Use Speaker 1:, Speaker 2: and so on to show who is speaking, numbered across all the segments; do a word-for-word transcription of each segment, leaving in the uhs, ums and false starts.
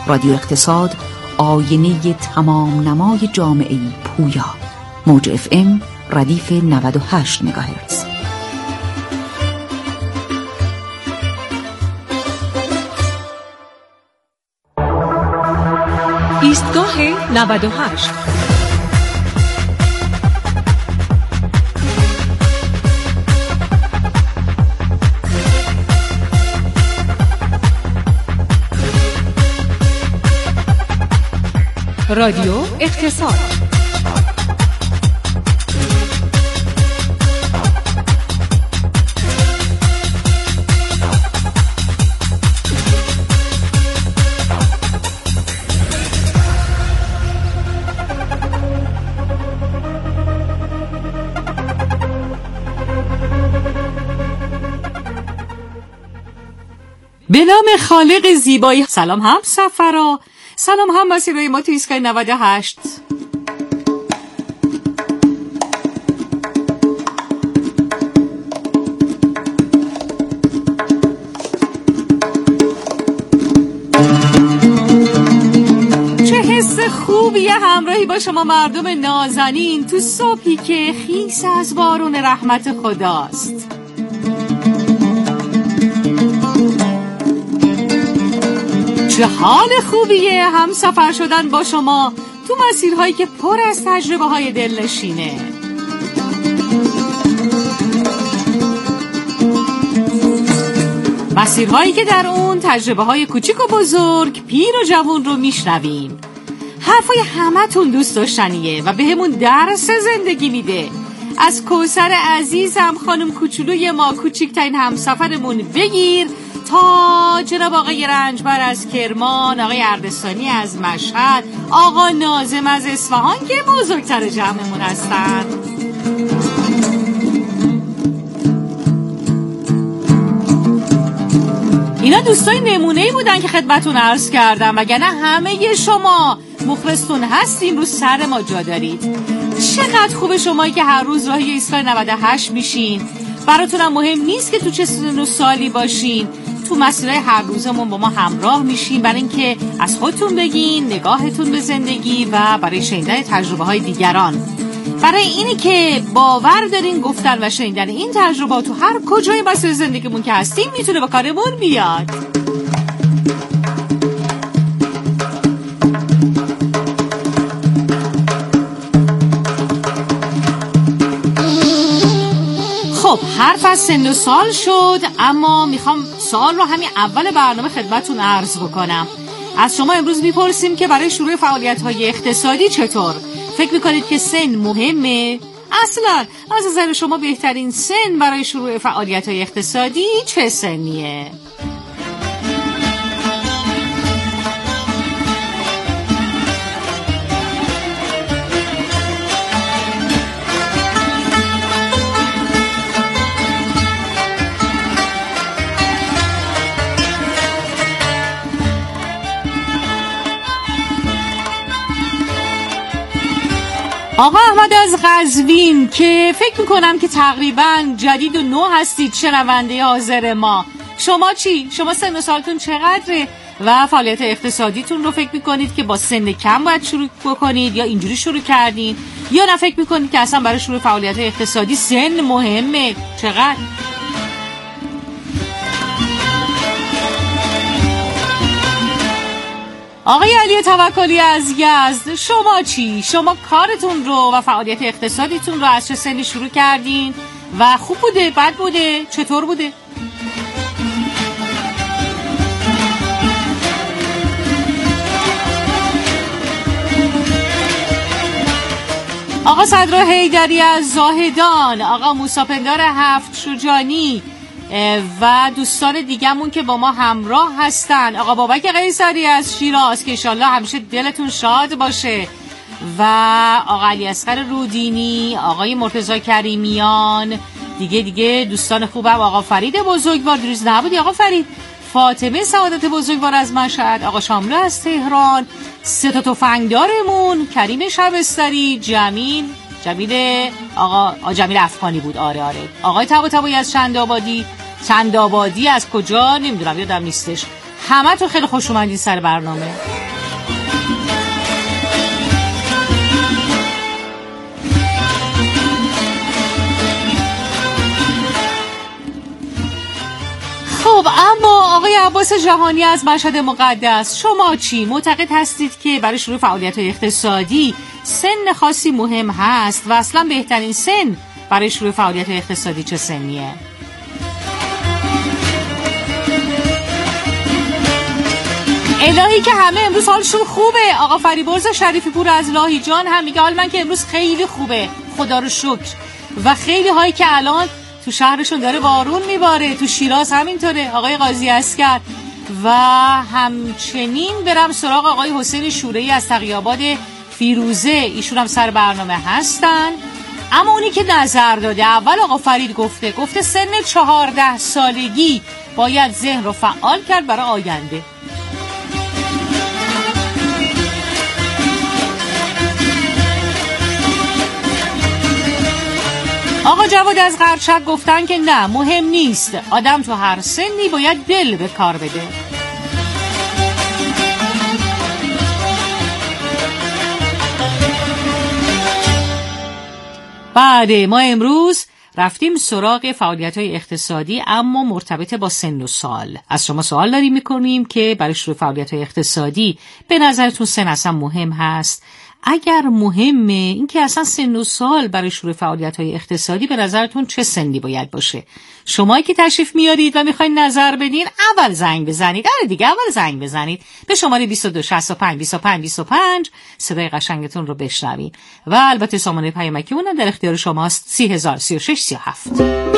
Speaker 1: رادیو اقتصاد، آینه تمام نمای جامعه پویا. موج اف ام ردیف نود و هشت مگاهرتز.
Speaker 2: ایستگاه نود و هشت. رادیو اقتصاد. به نام خالق زیبایی. سلام هم سفرا، سلام هم مسیرهای ما تو ایستگاه نود و هشت. چه حس خوبیه همراهی با شما مردم نازنین تو صبحی که خیس از بارون رحمت خداست. چه حال خوبیه هم سفر شدن با شما تو مسیرهایی که پر از تجربه های دلنشینه. مسیرهایی که در اون تجربه های کوچیک و بزرگ، پیر و جوان رو میشنویم. حرفای همه تون دوست داشتنیه و به همون درس زندگی میده. از کوثر عزیزم خانم کوچولوی ما، کوچیکترین همسفرمون بگیر تا جناب آقای رنجبر از کرمان، آقای اردستانی از مشهد، آقا ناظم از اصفهان که بزرگتر جمعمون هستن. اینا دوستای نمونه‌ای بودن که خدمتون عرض کردم، وگرنه همه شما مخلصتون هستین، رو سر ما جا دارید. چقدر خوبه شمایی که هر روز راهی ایستگاه نود و هشت میشین. براتونم مهم نیست که تو چه سن و سالی باشین، تو مسیرهای هر روزمون با ما همراه میشین برای اینکه از خودتون بگین، نگاهتون به زندگی و برای شنیدن تجربه های دیگران. برای اینی که باور دارین گفتن و شنیدن این تجربه تو هر کجای مسیر زندگیمون که هستیم میتونه با کارمون بیاد. خب حرف از سن و سال شد، اما میخوام سال رو همین اول برنامه خدمتون عرض بکنم. از شما امروز میپرسیم که برای شروع فعالیت‌های اقتصادی چطور؟ فکر میکنید که سن مهمه؟ اصلا از نظر شما بهترین سن برای شروع فعالیت‌های اقتصادی چه سنیه؟ آقا احمد از قزوین که فکر میکنم که تقریبا جدید و نو هستید شنونده حاضر ما. شما چی؟ شما سن و سالتون چقدره؟ و فعالیت اقتصادیتون رو فکر میکنید که با سن کم باید شروع بکنید یا اینجوری شروع کردین؟ یا نه فکر میکنید که اصلا برای شروع فعالیت اقتصادی سن مهمه؟ چقدر؟ آقای علی توکلی از یزد، شما چی؟ شما کارتون رو و فعالیت اقتصادیتون رو از چه سنی شروع کردین؟ و خوب بوده؟ بد بوده؟ چطور بوده؟ آقا صدرا حیدری از زاهدان، آقا موسی پندار هفت شجانی و دوستان دیگه‌مون که با ما همراه هستن، آقا بابک قیصری از شیراز که انشالله همیشه دلتون شاد باشه، و آقا علی اصغر رودینی، آقای مرتضی کریمیان، دیگه دیگه دوستان خوبم، آقا فرید بزرگوار، دیروز نبودی آقا فرید، فاطمه سعادت بزرگوار از مشهد، آقا شاملو از تهران، سه تا تفنگدارمون، کریم شبستری، جمیل جمیل آقا آقا جمیل افغانی بود، آره آره، آقای طباطبایی از چندآبادی، چندآبادی از کجا نمیدونم یادم نیستش، همه تو خیلی خوش اومدین سر برنامه. خب اما آقای عباس جهانی از مشهد مقدس، شما چی؟ معتقد هستید که برای شروع فعالیت‌های اقتصادی سن خاصی مهم هست و اصلا بهترین سن برای شروع فعالیت‌های اقتصادی چه سنیه؟ الهی که همه امروز حالشون خوبه. آقا فریبرز شریفی پور از لاهیجان هم میگه حال من که امروز خیلی خوبه، خدا رو شکر. و خیلی هایی که الان تو شهرشون داره بارون میباره، تو شیراز همینطوره. آقای قاضی اسکر و همچنین برم سراغ آقای حسین شوره‌ای از تقی‌آباد فیروزه، ایشون هم سر برنامه هستن. اما اونی که نظر داده اول آقا فرید گفته گفته سن چهارده سالگی باید ذهن رو فعال کرد برای آینده. آقا جواد از قرچک گفتن که نه مهم نیست، آدم تو هر سنی باید دل به کار بده. بله ما امروز رفتیم سراغ فعالیت‌های اقتصادی اما مرتبط با سن و سال. از شما سوال داریم می‌کنیم که برای شروع فعالیت‌های اقتصادی به نظرتون سن اصلا مهم هست؟ اگر مهمه این که اصلا سن و سال برای شروع فعالیت‌های اقتصادی به نظرتون چه سنی باید باشه؟ شمایی که تشریف میارید و میخواین نظر بدین اول زنگ بزنید. آره دیگه اول زنگ بزنید به شماره بیست و دو شصت و پنج بیست و پنج بیست و پنج صدای قشنگتون رو بشنوین و البته سامانه پیامکی اونم در اختیار شماست سی هزار سی و شش سی و هفت.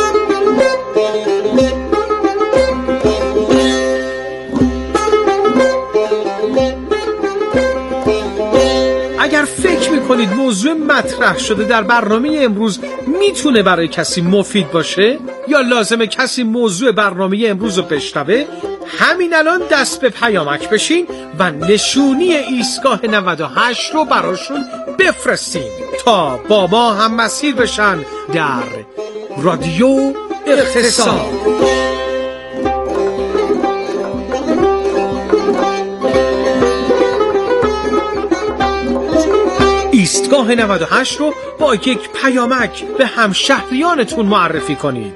Speaker 3: اگر فکر میکنید موضوع مطرح شده در برنامه امروز میتونه برای کسی مفید باشه یا لازمه کسی موضوع برنامه امروز رو بشنوه، همین الان دست به پیامک بشین و نشونی ایستگاه نود و هشت رو براشون بفرستین تا با ما هم مسیر بشن در رادیو اقتصاد. ایستگاه نود و هشت رو با یک پیامک به همشهریانتون معرفی کنید.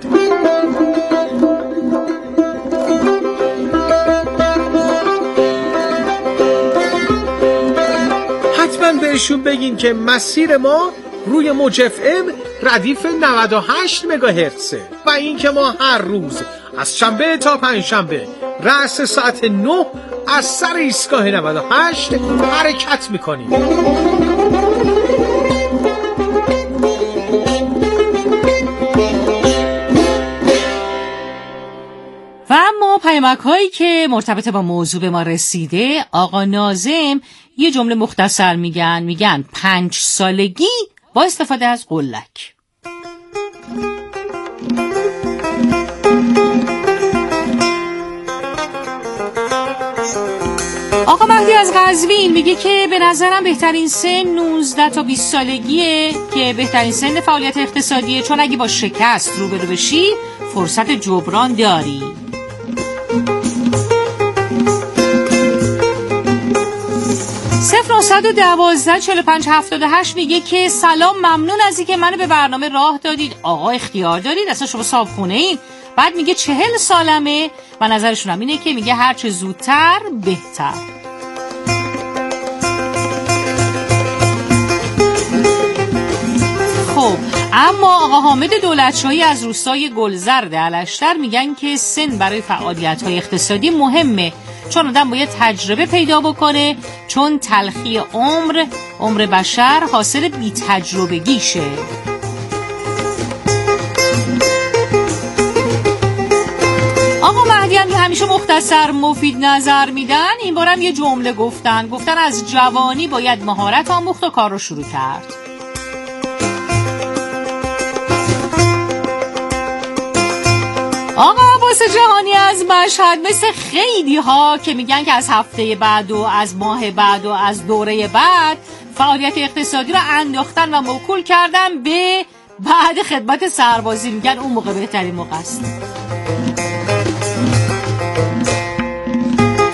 Speaker 3: حتما بهشون بگین که مسیر ما روی موج اف ام ردیف نود و هشت مگاهرتزه و این که ما هر روز از شنبه تا پنجشنبه رأس ساعت نه از سر ایستگاه نود و هشت حرکت میکنیم.
Speaker 2: و اما پیامک هایی که مرتبط با موضوع به ما رسیده، آقا ناظم یه جمله مختصر میگن میگن پنج سالگی با استفاده از قلک. آقا مهدی از قزوین میگه که به نظرم بهترین سن نوزده تا بیست سالگیه که بهترین سن فعالیت اقتصادیه، چون اگه با شکست روبرو بشی فرصت جبران داری. صفر نهصد و دوازده چهل و پنج هفتاد و هشت میگه که سلام، ممنون از اینکه منو به برنامه راه دادید. آقا اختیار دارید، اصلا شما صاحبخونه این. بعد میگه چهل سالمه و نظرشون هم اینه که میگه هرچه زودتر بهتر. خب اما آقا حامد دولتشاهی از روستای گلزرد الشتر میگن که سن برای فعالیت‌های اقتصادی مهمه، چون آدم باید تجربه پیدا بکنه، چون تلخی عمر عمر بشر حاصل بی تجربگیشه. آقا مهدی هم همیشه مختصر مفید نظر میدن، این بارم یه جمله گفتن گفتن از جوانی باید مهارت آموخت و کار رو شروع کرد. آقا عباس جهانی از مشهد مثل خیلی ها که میگن که از هفته بعد و از ماه بعد و از دوره بعد فعالیت اقتصادی رو انداختن و موکول کردن به بعد خدمت سربازی، میگن اون موقع بهترین موقع است.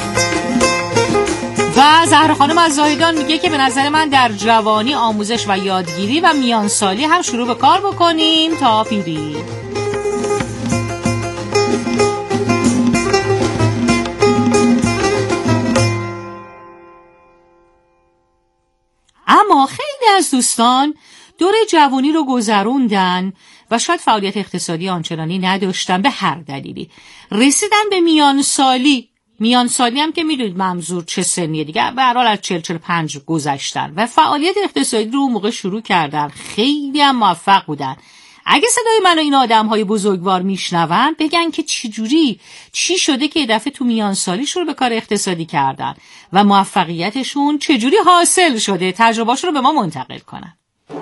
Speaker 2: زهرا خانم از زاهدان میگه که به نظر من در جوانی آموزش و یادگیری و میانسالی هم شروع به کار بکنیم تا پیری. اما خیلی از دوستان دوره جوانی رو گذروندن و شاید فعالیت اقتصادی آنچنانی نداشتن به هر دلیلی. رسیدن به میانسالی. میانسالی هم که میدونید منظور چه سنیه دیگه، به هر حال از چهل چهل و پنج گذشتن و فعالیت اقتصادی رو اون موقع شروع کردن. خیلی هم موفق بودن. اگه صدای من و این آدم‌های بزرگوار میشنون بگن که چی جوری چی شده که دفعه تو میانسالی شروع به کار اقتصادی کردن و موفقیتشون چه جوری حاصل شده، تجربه‌اشون رو به ما منتقل کنن.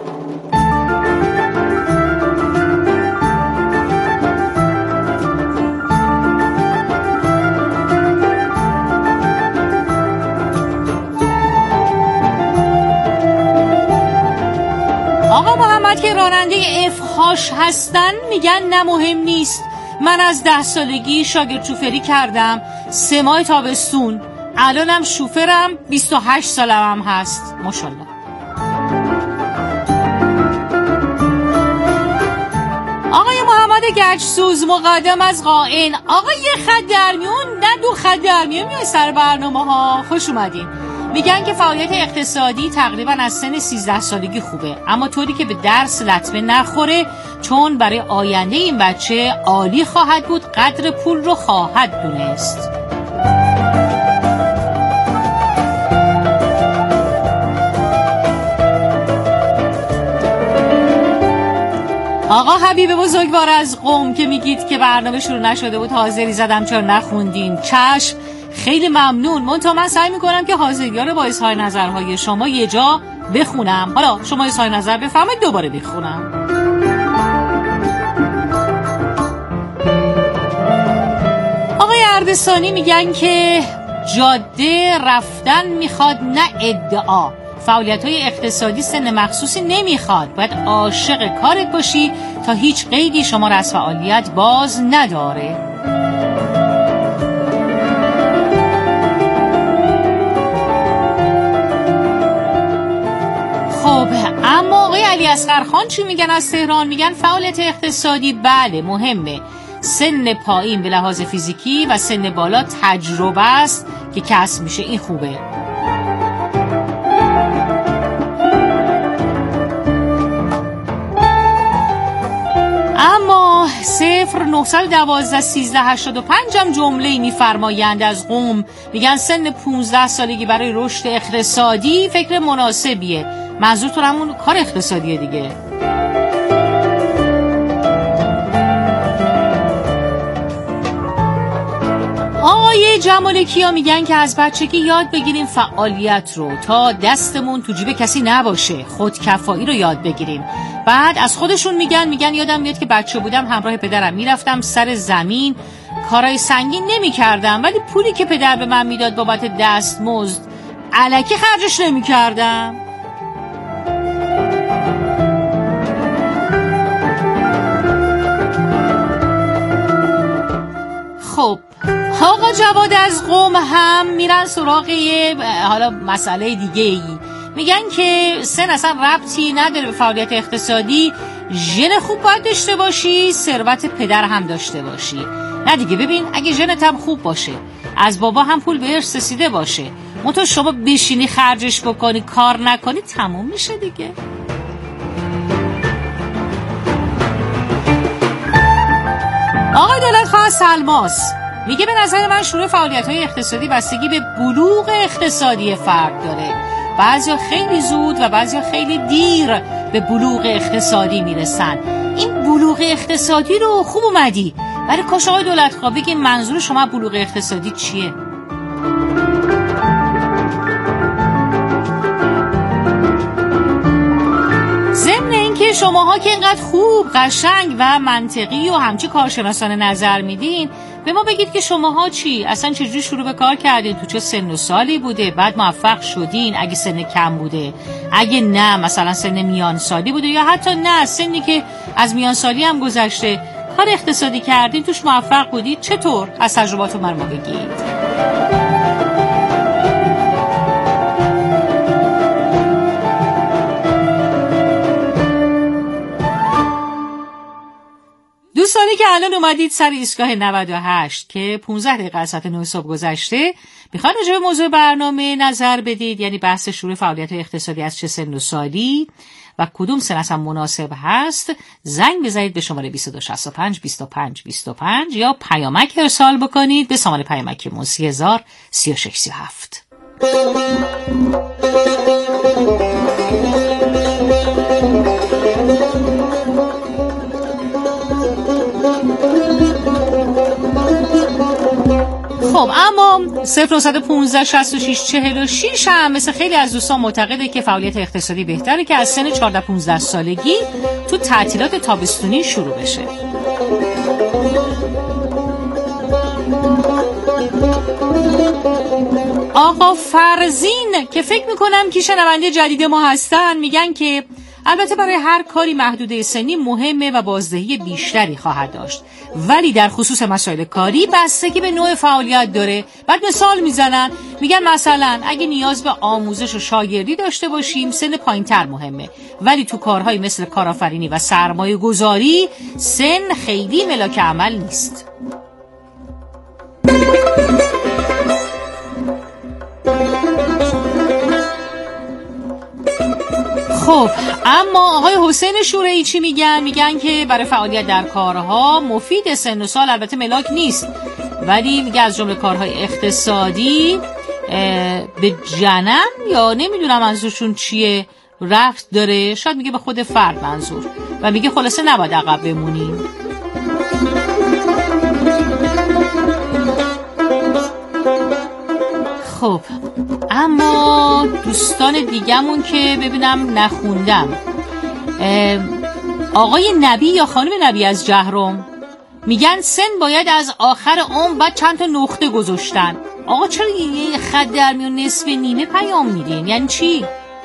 Speaker 2: آقا محمد که راننده اف هاش هستن میگن نه مهم نیست. من از ده سالگی شاگرد شوفری کردم، سه ماه تابستون، الانم شوفرم، بیست و هشت سالم هم هست. ماشاءالله. آقای محمد گچسوز مقدم از قائن، آقا یه خط در میون نه دو خط در میون میای سر برنامه ها. خوش اومدین. میگن که فعالیت اقتصادی تقریبا از سن سیزده سالگی خوبه، اما طوری که به درس لطمه نخوره، چون برای آینده این بچه عالی خواهد بود، قدر پول رو خواهد دونست. آقا حبیب بزرگوار از قم که میگید که برنامه شروع نشده بود حاضری زدم چرا نخوندین. چشم، خیلی ممنون. منتها من سعی میکنم که حاضری‌ها رو با اظهار نظرهای شما یه جا بخونم. حالا شما اظهار نظر بفرمایید دوباره بخونم. آقای اردستانی میگن که جاده رفتن میخواد نه ادعا. فعالیت‌های اقتصادی سن مخصوصی نمیخواد، باید عاشق کارت باشی تا هیچ قیدی شما را از فعالیت باز نداره. خب اما آقای علی اصغر خان چی میگن از تهران؟ میگن فعالیت اقتصادی بله مهمه، سن پایین به لحاظ فیزیکی و سن بالا تجربه است که کسب میشه، این خوبه. اما صفر نهصد و دوازده سیزده هشتاد و پنج هم جمله میفرمایند از قم، میگن سن پونزده سالگی برای رشد اقتصادی فکر مناسبیه. منظورتون همون کار اقتصادیه دیگه. آقای جمال کیا میگن که از بچگی یاد بگیریم فعالیت رو تا دستمون تو جیب کسی نباشه، خودکفایی رو یاد بگیریم. بعد از خودشون میگن میگن یادم میاد که بچه بودم همراه پدرم میرفتم سر زمین، کارهای سنگین نمیکردم، ولی پولی که پدر به من میداد بابت دستمزد الکی خرجش نمیکردم. خب آقا جواد از قم هم میرن سراغ یه حالا مسئله دیگه ای، میگن که سن اصلا ربطی نداره به فعالیت اقتصادی، ژن خوب باید داشته باشی، ثروت پدر هم داشته باشی. نه دیگه، ببین اگه ژنت هم خوب باشه، از بابا هم پول به ارث رسیده باشه، منتها شما بشینی خرجش بکنی کار نکنی تموم میشه دیگه. آقای دولتخواه سلماس میگه به نظر من شروع فعالیت‌های اقتصادی بستگی به بلوغ اقتصادی فرد داره. بعضیا خیلی زود و بعضیا خیلی دیر به بلوغ اقتصادی میرسن. این بلوغ اقتصادی رو خوب اومدی، ولی کاش آقای دولتخواه بگین منظور شما بلوغ اقتصادی چیه؟ ضمن اینکه شماها که اینقدر خوب، قشنگ و منطقی و همچی کارشناسانه نظر میدین، به ما بگید که شماها چی؟ اصلا چجوری شروع به کار کردین؟ تو چه سن و سالی بوده؟ بعد موفق شدین؟ اگه سن کم بوده، اگه نه مثلا سن میان سالی بوده، یا حتی نه سنی که از میان سالی هم گذشته، کار اقتصادی کردین توش موفق بودید، چطور؟ از تجرباتون من ما بگید. الان اومدید سر ایستگاه نود و هشت که پانزده دقیقه از ساعت نه صبح گذشته، میخواید راجع به موضوع برنامه نظر بدید، یعنی بحث شروع فعالیت اقتصادی از چه سن و سالی و کدوم سن اصلا مناسب هست. زنگ بزنید به شماره بیست و دو شصت و پنج بیست و پنج بیست و پنج یا پیامک ارسال بکنید به سامانه پیامکی سی هزار سی و شش سی و هفت. خب اما صفر نهصد و پانزده شصت و شش چهل و شش هم مثل خیلی از دوستان معتقده که فعالیت اقتصادی بهتره که از سن چهارده پانزده سالگی تو تعطیلات تابستونی شروع بشه. آقا فرزین که فکر میکنم که شنونده جدید ما هستن میگن که البته برای هر کاری محدوده سنی مهمه و بازدهی بیشتری خواهد داشت، ولی در خصوص مسائل کاری بستگی به نوع فعالیت داره. بعد مثال میزنن میگن مثلا اگه نیاز به آموزش و شاگردی داشته باشیم سن پایینتر مهمه، ولی تو کارهای مثل کارآفرینی و سرمایه گذاری سن خیلی ملاک عمل نیست. خب اما آقای حسین شورایی چی میگن؟ میگن که برای فعالیت در کارها مفید سن و سال البته ملاک نیست، ولی میگه از جمله کارهای اقتصادی به جنم یا نمیدونم منظورشون چیه رفت داره، شاید میگه به خود فرد منظور، و میگه خلاصه نباید عقب بمونیم. خب اما دوستان دیگمون که ببینم نخوندم، آقای نبی یا خانم نبی از جهرم میگن سن باید از آخر عمر بعد چند تا نقطه گذاشتن. آقا چرا یه خط در میون نصف نیمه پیام میدین؟ یعنی چی؟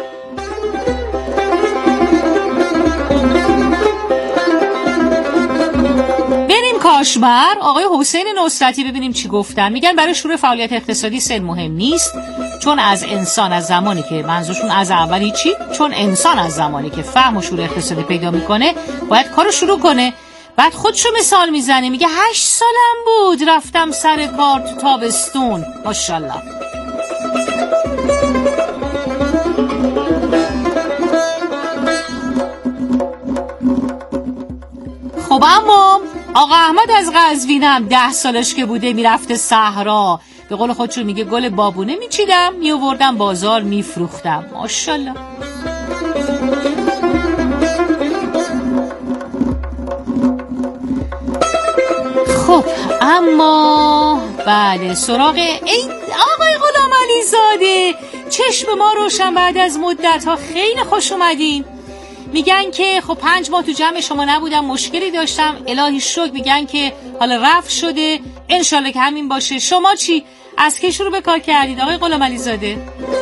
Speaker 2: کاشمر آقای حسین نصرتی ببینیم چی گفتن. میگن برای شروع فعالیت اقتصادی سن مهم نیست، چون از انسان از زمانی که منظورشون از اولی چی؟ چون انسان از زمانی که فهم و شعور اقتصادی پیدا میکنه باید کارو شروع کنه. بعد خودشو مثال میزنه، میگه هشت سالم بود رفتم سر کار تو تابستون. ماشاءالله. خب اما آقا احمد از قزوین هم ده سالش که بوده میرفته صحرا، به قول خودشون میگه گل بابونه میچیدم میوردم بازار میفروختم. ماشاءالله. خب اما بله سراغ ای آقای غلام علی زاده، چشم ما روشن، بعد از مدت ها خیلی خوش اومدین. میگن که خب پنج ماه تو جمع شما نبودم، مشکلی داشتم، الهی شکر. میگن که حالا رفع شده، انشالله که همین باشه. شما چی؟ از کی شروع به کار کردید آقای غلام علی زاده؟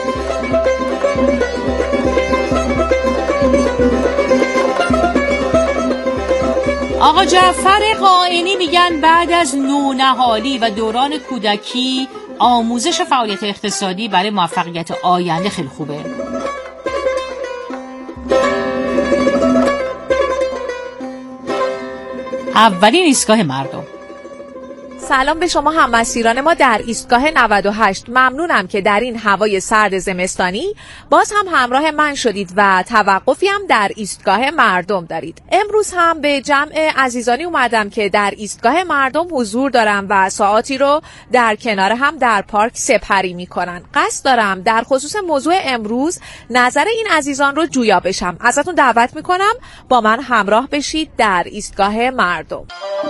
Speaker 2: آقا جعفر قائنی میگن بعد از نونهالی و دوران کودکی آموزش فعالیت اقتصادی برای موفقیت آینده خیلی خوبه. اولین ایستگاه مردم.
Speaker 4: سلام به شما هم‌مسیران ما در ایستگاه نود و هشت. ممنونم که در این هوای سرد زمستانی باز هم همراه من شدید و توقفی هم در ایستگاه مردم دارید. امروز هم به جمع عزیزانی اومدم که در ایستگاه مردم حضور دارم و ساعاتی رو در کنار هم در پارک سپری میکنن. قصد دارم در خصوص موضوع امروز نظر این عزیزان رو جویا بشم. ازتون دعوت میکنم با من همراه بشید در ایستگاه مردم.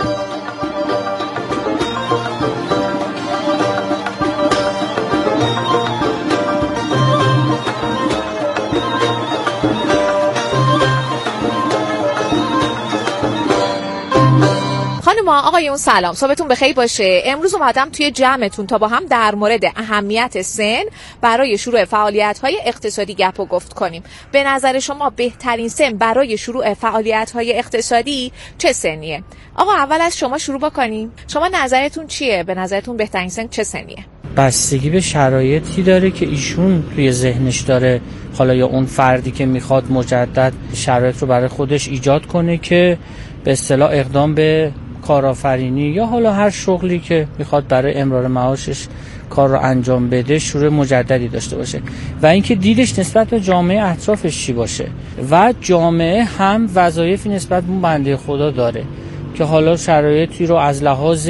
Speaker 4: خانم آقایون سلام، صبحتون بخیر باشه. امروز اومدم توی جمعتون تا با هم در مورد اهمیت سن برای شروع فعالیت‌های اقتصادی گپ و گفت کنیم. به نظر شما بهترین سن برای شروع فعالیت‌های اقتصادی چه سنیه؟ آقا اول از شما شروع بکنیم. شما نظرتون چیه؟ به نظرتون بهترین سن چه سنیه؟
Speaker 5: بستگی به شرایطی داره که ایشون توی ذهنش داره، حالا یا اون فردی که میخواد مجدد شرایط رو برای خودش ایجاد کنه که به اصطلاح اقدام به کارآفرینی یا حالا هر شغلی که میخواد برای امرار معاشش کار رو انجام بده شروع مجددی داشته باشه و اینکه دیدش نسبت به جامعه اطرافش چی باشه و جامعه هم وظایفی نسبت به بنده خدا داره که حالا شرایطی رو از لحاظ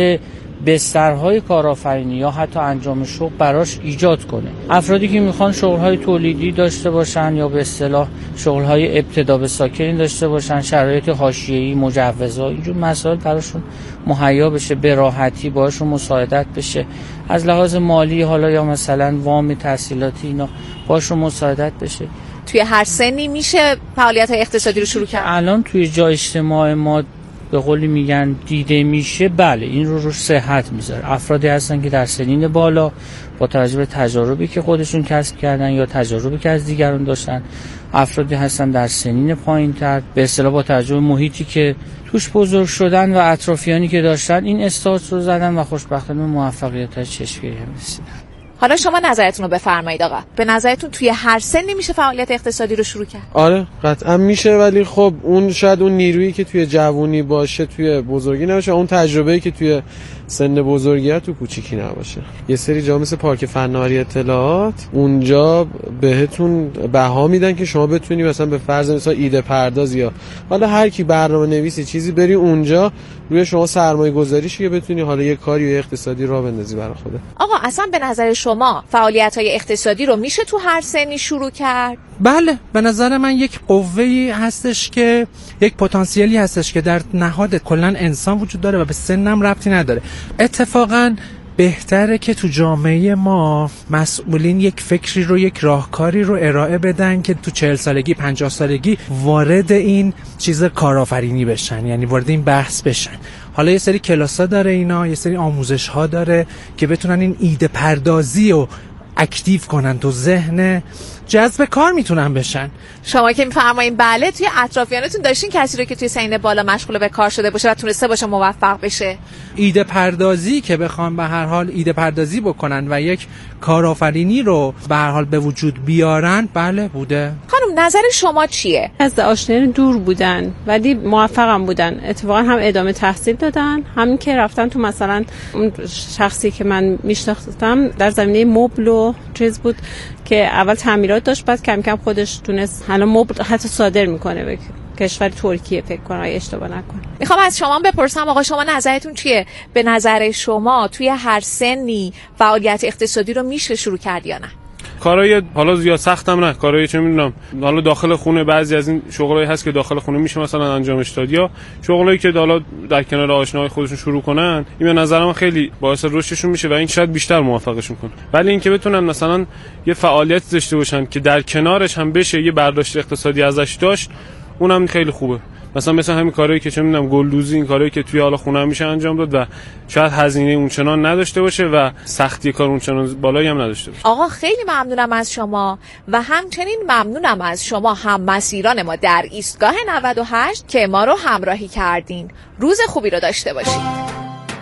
Speaker 5: بسترهای کارآفرینی یا حتی انجام شغل براش ایجاد کنه. افرادی که میخوان شغل‌های تولیدی داشته باشن یا به اصطلاح شغل‌های ابتدا به ساکنین داشته باشن، شرایط حاشیه‌ای، مجوزها، اینجور مسائل براشون مهیا بشه، به راحتی باهاشون مساعدت بشه. از لحاظ مالی حالا یا مثلا وام تحصیلاتی اینا باهاشون مساعدت بشه.
Speaker 4: توی هر سنی میشه فعالیت‌های اقتصادی رو شروع کرد.
Speaker 5: الان توی جای اجتماع ما به قولی میگن دیده میشه، بله این رو روش صحت میذاره. افرادی هستن که در سنین بالا با توجه به تجاربی که خودشون کسب کردن یا تجاربی که از دیگران داشتن، افرادی هستن در سنین پایین‌تر به اصطلاح با توجه به محیطی که توش بزرگ شدن و اطرافیانی که داشتن این استارت رو زدن و خوشبختانه به موفقیت‌های چشمگیری هم رسیدن.
Speaker 4: حالا شما نظرتون رو بفرمایید آقا. به نظرتون توی هر سنی میشه فعالیت اقتصادی رو شروع کرد؟
Speaker 6: آره قطعا میشه، ولی خب اون شاید اون نیرویی که توی جوونی باشه توی بزرگی نباشه، اون تجربه‌ای که توی سن بزرگی تو کوچیکی نباشه. یه سری جا مثل پارک فناری اطلاعات اونجا بهتون بها میدن که شما بتونی مثلا به فرض مثلا ایده پرداز یا حالا هر کی برنامه نویسی چیزی بری اونجا روی شما سرمایه گذاریش که بتونی حالا یه کاری یا اقتصادی راه بندازی برای خودت.
Speaker 4: آقا اصلا به نظر شما فعالیت‌های اقتصادی رو میشه تو هر سنی شروع کرد؟
Speaker 7: بله، به نظر من یک قوه‌ای هستش که یک پتانسیلی هستش که در نهاد کلاً انسان وجود داره و به سنم ربطی نداره. اتفاقاً بهتره که تو جامعه ما مسئولین یک فکری رو، یک راهکاری رو ارائه بدن که تو چهل سالگی پنجاه سالگی وارد این چیز کارآفرینی بشن، یعنی وارد این بحث بشن. حالا یه سری کلاس‌ها داره، اینا یه سری آموزش‌ها داره که بتونن این ایده پردازی و اکتیو کنن تو ذهن، جذب کار میتونن بشن.
Speaker 4: شما که میفرمایید بله، توی اطرافیانتون داشتین کسی رو که توی سن بالا مشغول به کار شده باشه و تونسته باشه موفق بشه؟
Speaker 7: ایده پردازی که بخوام به هر حال ایده پردازی بکنن و یک کارآفرینی رو به هر حال به وجود بیارن، بله بوده.
Speaker 4: خانم نظر شما چیه؟
Speaker 8: از آشنایان دور بودن ولی موفقم بودن، اتفاقا هم ادامه تحصیل دادن، همین که رفتن تو مثلا اون شخصی که من میشناختم در زمینه مبل و چیز بود که اول تعمیرات داشت، بعد کم کم خودش تونست الان مبل حتی صادر میکنه به کشور ترکیه فکر کنم اگه اشتباه نکنم.
Speaker 4: میخوام از شما بپرسم آقا شما نظرتون چیه؟ به نظر شما توی هر سنی فعالیت اقتصادی رو میشه شروع کرد یا نه؟
Speaker 9: کارهای حالا زیاد سختم نه، کارهای چه میدونم حالا داخل خونه، بعضی از این شغلایی هست که داخل خونه میشه مثلا انجامش داد، یا شغلایی که حالا در کنار آشناهای خودشون شروع کنن، این به نظر من خیلی باعث رشدشون میشه و این شاید بیشتر موفقشون کنه. ولی اینکه بتونن مثلا یه فعالیت داشته باشن که در کنارش هم بشه یه برداشت اقتصادی ازش داشت، اونم خیلی خوبه. مثلا مثلا همین کارهایی که چه میدونم گلدوزی، این کارهایی که توی حالا خونه هم میشه انجام داد و شاید هزینه اونچنان نداشته باشه و سختی کار اونچنان بالایی هم نداشته باشه.
Speaker 4: آقا خیلی ممنونم از شما و همچنین ممنونم از شما هم مسیران ما در ایستگاه نود و هشت که ما رو همراهی کردین. روز خوبی رو داشته باشید.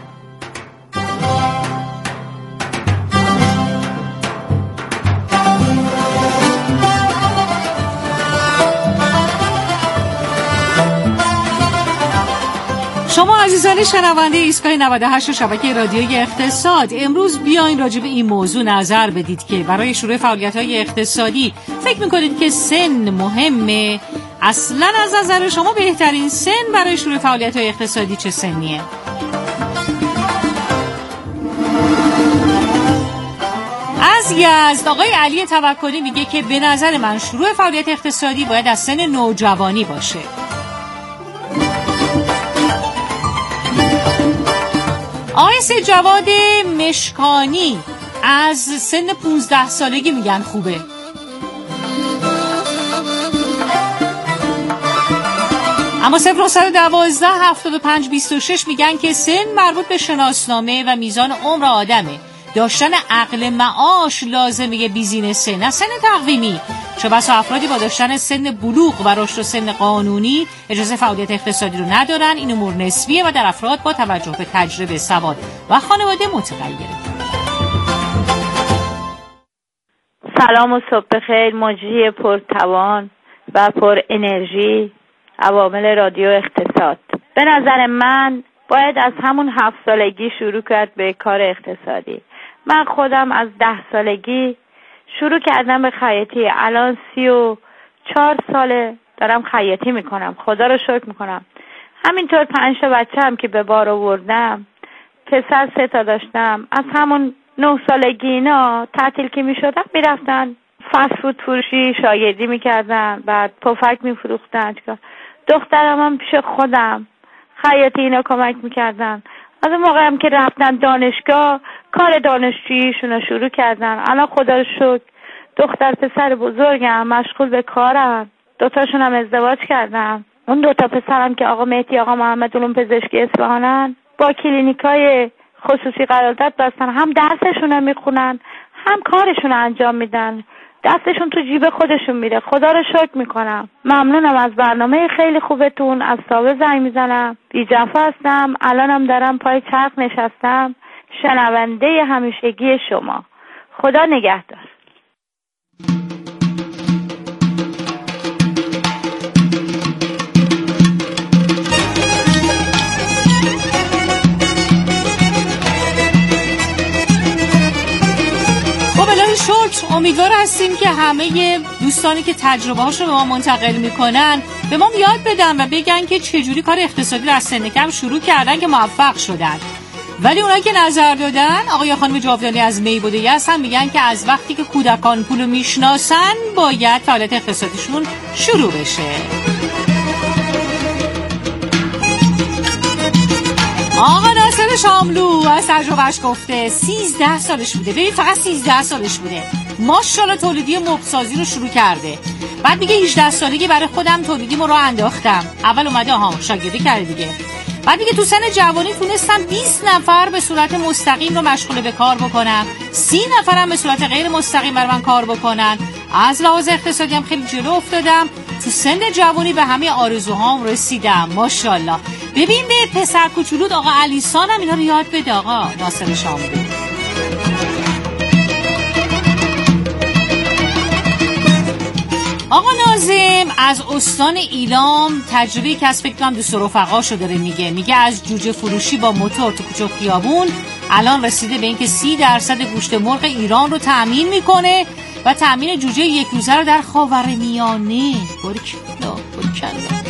Speaker 2: شما عزیزان شنونده ایستگاه نود و هشت شبکه رادیویی اقتصاد، امروز بیاین راجع به این موضوع نظر بدید که برای شروع فعالیت‌های اقتصادی فکر می‌کنید که سن مهمه؟ اصلاً از نظر شما بهترین سن برای شروع فعالیت‌های اقتصادی چه سنیه؟ از یزد آقای علی توکلی میگه که به نظر من شروع فعالیت اقتصادی باید از سن نوجوانی باشه. آقای سید جواد مشکانی از سن پونزده سالگی میگن خوبه. اما صفر نهصد و دوازده هفتاد و پنج بیست و شش میگن که سن مربوط به شناسنامه و میزان عمر آدمه. داشتن عقل معاش لازمه بیزینسه، نه سن تقویمی. چه بسا افرادی با داشتن سن بلوغ و رشد و سن قانونی اجازه فعالیت اقتصادی رو ندارن. این امور نسبیه و در افراد با توجه به تجربه، سواد و خانواده متغیره.
Speaker 10: سلام و صبح بخیر مجری پرتوان و پر انرژی عوامل رادیو اقتصاد. به نظر من باید از همون هفت سالگی شروع کرد به کار اقتصادی. من خودم از ده سالگی شروع کردم به خیاطی. الان سی و چهار ساله دارم خیاطی میکنم. خدا رو شکر میکنم. همینطور پنج تا بچه هم که به بار آوردم، پسر سه تا داشتم، از همون نه سالگی اینا تعطیل که میشدن میرفتن فست فود فروشی شاگردی میکردن، بعد پفک میفروختن. دخترم هم پیش خودم خیاطی اینا کمک میکردن. از اون موقع هم که رفتن دانشگاه کار دانشجوییشون رو شروع کردن. الان خدا رو شکر دختر پسر بزرگم مشغول به کارن، دوتاشون هم ازدواج کردن. اون دوتا پسرم که آقا مهدی آقا محمد علوم پزشکی اصفهانن با کلینیکای خصوصی قرارداد بستن، هم درسشون رو میخونن هم کارشون رو انجام میدن. دستشون تو جیب خودشون میره. خدا رو شکر میکنم. ممنونم از برنامه خیلی خوبتون. از تابه زنگ میزنم، بی جفا هستم. الانم دارم پای چرخ نشستم، شنونده همیشگی شما. خدا نگهدار.
Speaker 2: شکر امیدوار هستیم که همه دوستانی که تجربه هاشو به ما منتقل میکنن به ما یاد بدن و بگن که چجوری کار اقتصادی در سن کم شروع کردن که موفق شدن. ولی اونایی که نظر دادن، آقای خانم جاودانی از میبوده یس هم میگن که از وقتی که کودکان پولو میشناسن باید فعالیت اقتصادیشون شروع بشه. آقا ناصر شاملو از تجربهش گفته سیزده سالش بوده. ببین فقط سیزده سالش بوده، ماشاءالله تولیدی مبسازی رو شروع کرده. بعد میگه هجده سالگی برای خودم تولیدیمو رو انداختم. اول اومده ها شاگردی کرده دیگه. بعد میگه تو سن جوانی تونستم بیست نفر به صورت مستقیم رو مشغول به کار بکنم، سی نفرم به صورت غیر مستقیم برای من کار بکنن. از لحاظ اقتصادی هم خیلی جلو افتادم. تو سن جوانی به همه آرزوهام رسیدم ماشاءالله. ببین به پسر کوچولوت آقا علیسان هم اینا رو یاد بده. آقا ناصر شاملو. آقا ناظم از استان ایلام تجربه کسب فکر کنم دوست رفقاشو داره میگه. میگه از جوجه فروشی با موتور تو کوچه خیابون الان رسیده به اینکه سی درصد گوشت مرغ ایران رو تامین میکنه و تامین جوجه یک روزه رو در خاورمیانه. بارکالله بارکالله.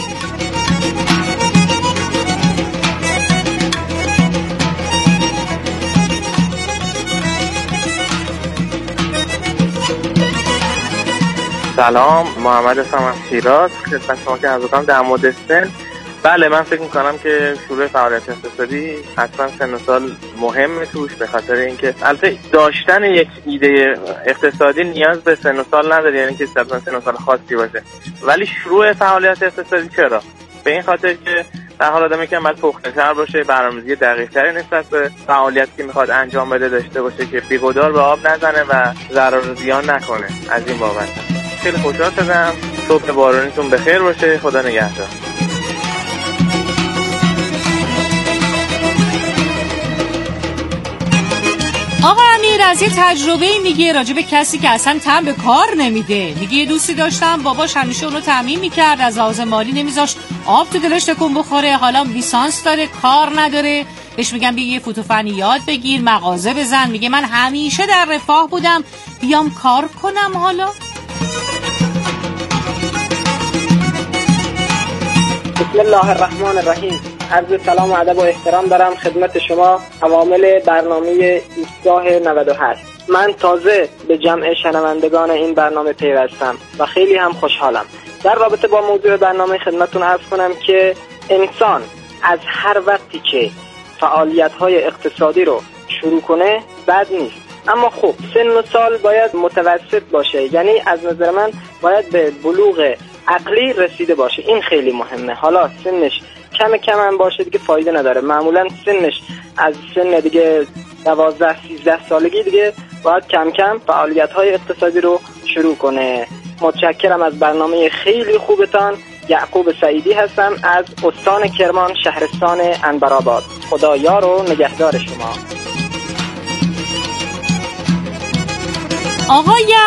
Speaker 11: سلام، محمد هستم از شیراز. خدمت شما که عرض کنم در مورد سن، بله من فکر میکنم که شروع فعالیت اقتصادی حتما سن و سال مهمه توش، به خاطر اینکه البته داشتن یک ایده اقتصادی نیاز به سن و سال نداره، یعنی که حتما سن و سال خاصی باشه، ولی شروع فعالیت اقتصادی چرا؟ به این خاطر که در حال آدمی که باید پخته‌تر باشه، برنامه‌ریزی دقیق‌تری نسبت به فعالیتی که میخواد انجام بده داشته باشه که بی‌گدار به آب نزنه و ضرر و زیان نکنه. از این بابت خیلی خوشحال شدم. صبح بارونیتون بخیر باشه. خدا نگهدار.
Speaker 2: آقا امیر از یه تجربه میگه راجع به کسی که اصلا تن به کار نمیده. میگه یه دوستی داشتم باباش همیشه اونو تامین میکرد، از لحاظ مالی نمیذاشت آب تو دلش تکون بخوره. حالا لیسانس داره، کار نداره. بهش میگم بیا یه فوتوفنی یاد بگیر، مغازه بزن. میگه من همیشه در رفاه بودم، بیام کار کنم. حالا
Speaker 12: بسم الله الرحمن الرحیم. عرض سلام و ادب و احترام دارم خدمت شما عوامل برنامه ایستگاه نود و هشت. من تازه به جمع شنوندگان این برنامه پیوستم و خیلی هم خوشحالم. در رابطه با موضوع برنامه خدمتتون عرض کنم که انسان از هر وقتی که فعالیت‌های اقتصادی رو شروع کنه بد نیست، اما خب سن و سال باید متوسط باشه، یعنی از نظر من باید به بلوغ عقلی رسیده باشه. این خیلی مهمه. حالا سنش کم کم هم باشه دیگه فایده نداره. معمولا سنش از سن دیگه دوازده سیزده سالگی دیگه باید کم کم فعالیت‌های اقتصادی رو شروع کنه. متشکرم از برنامه خیلی خوبتان. یعقوب سعیدی هستم از استان کرمان، شهرستان عنبرآباد. خدا یار و نگهدار شما.
Speaker 2: آقای